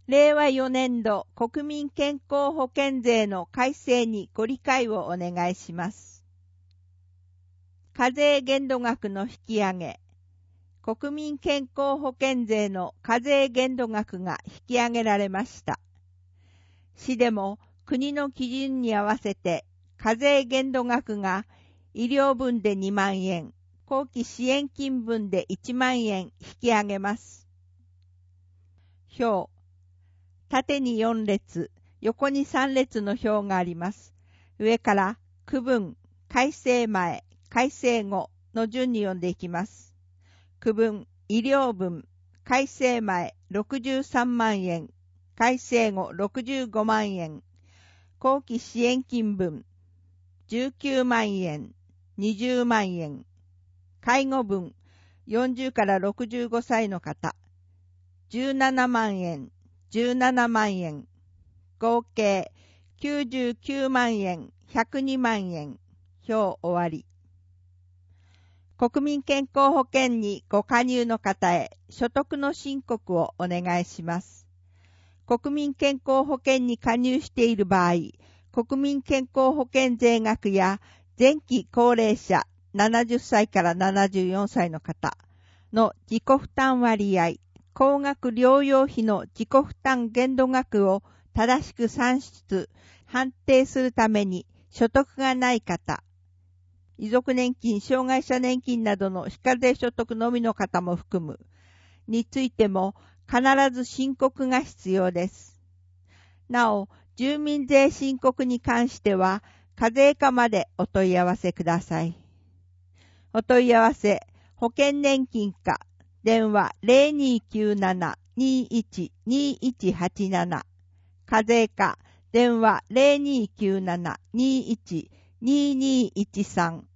令和4年度国民健康保険税の改正にご理解をお願いします。課税限度額の引き上げ。国民健康保険税の課税限度額が引き上げられました。市でも国の基準に合わせて課税限度額が医療分で2万円、後期支援金分で1万円引き上げます。表。縦に4列、横に3列の表があります。上から区分、改正前、改正後の順に読んでいきます。区分、医療分、改正前63万円、改正後65万円、後期支援金分、19万円、20万円、介護分、40から65歳の方、17万円、17万円、合計99万円、102万円、表終わり。国民健康保険にご加入の方へ所得の申告をお願いします。国民健康保険に加入している場合、国民健康保険税額や前期高齢者70歳から74歳の方の自己負担割合、高額療養費の自己負担限度額を正しく算出、判定するために所得がない方、遺族年金、障害者年金などの非課税所得のみの方も含む、についても必ず申告が必要です。なお、住民税申告に関しては、課税課までお問い合わせください。お問い合わせ、保険年金課、電話 0297-21-2187 課税課電話 0297-21-2213